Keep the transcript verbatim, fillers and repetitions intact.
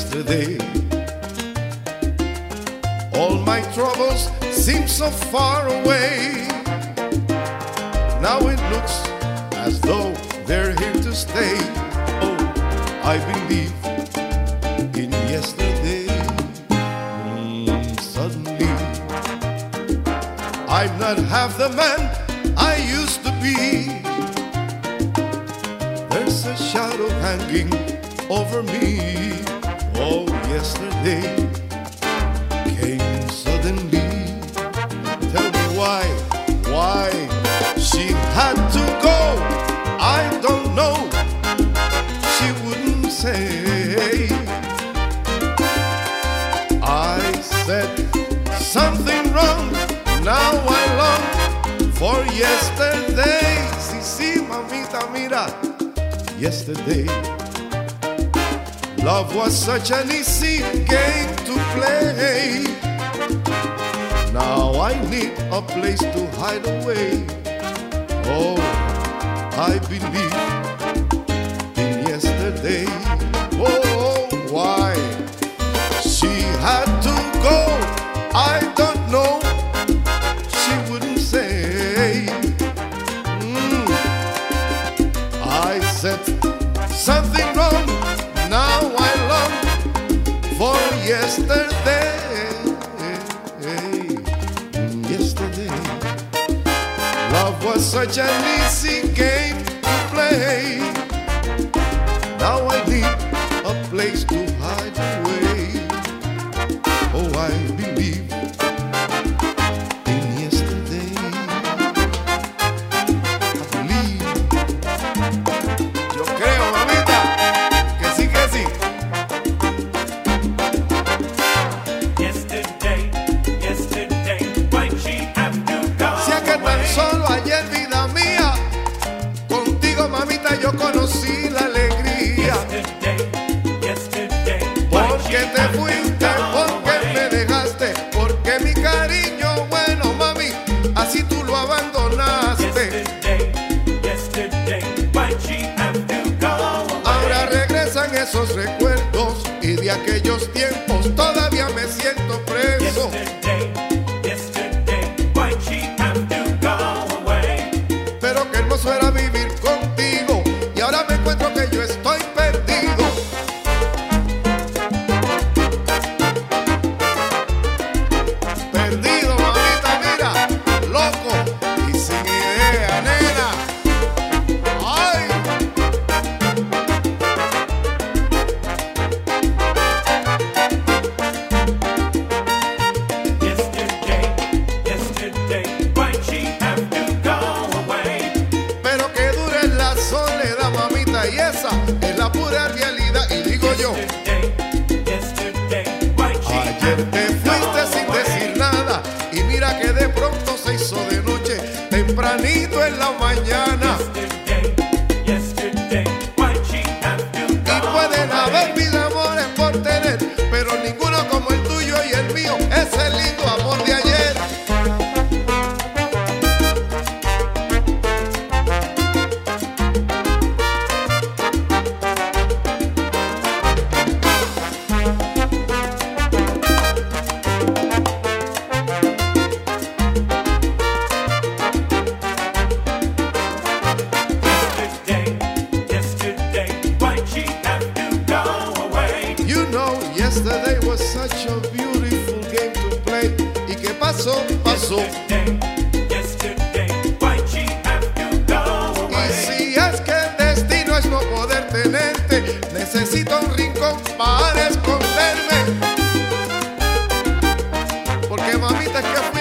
yesterday. All my troubles seem so far away. Now it looks as though they're here to stay. Oh, I believe in yesterday. Mm, suddenly, I'm not half the man I used to be. There's a shadow hanging over me. Oh, yesterday came suddenly. Tell me why, why she had to go. I don't know, she wouldn't say. I said something wrong, now I long for yesterday. Sí, sí, mamita, mira, yesterday love was such an easy game to play. Now I need a place to hide away. Oh, I believe in yesterday. Oh, why she had to go, I don't know, she wouldn't say. mm. I said something wrong, now I long for yesterday. Yesterday, love was such an easy game to play. Now I need a place to hide away. Oh, I believe in yesterday. I believe. Yo creo, mamita, que sí, que sí. Yesterday, yesterday, why'd she have to go Si es que tan away? solo ayer, vida mía, contigo, mamita, yo conocí la alegría. Yesterday, yesterday, why'd Porque she te have to fuiste, go porque away? me dejaste, porque mi cariño, bueno, mami, así tú lo abandonaste. Yesterday, yesterday, why'd she have to go away? Ahora regresan esos recuerdos y de aquellos tiempos todavía me siento preso. Yesterday, yesterday, why'd she have to go away? Pero qué hermoso era vivir contigo y ahora me encuentro que yo estoy perdido. Perdido, mamita, mira, loco y sin idea, nena. Ay. Yesterday, yesterday, why'd she have to go away? Pero que dure la soledad, mamita, y esa es la pura realidad. Y digo yo, Yesterday, yesterday, why'd she ayer have te to fuiste go sin away? decir nada y mira que de pronto se hizo de noche, tempranito en la mañana. Yesterday, yesterday, why'd she have to Y go pueden haber away? mil amores por tener, pero ninguno como el tuyo y el mío, ese lindo amor de ayer. Yesterday, yesterday, why'd she have to go away? You know, yesterday was such a beautiful game to play. ¿Y qué pasó? Pasó. Yesterday, yesterday, why'd she have to go Y away? si es que el destino es no poder tenerte, necesito un rincón para esconderme. Porque mamita es que fui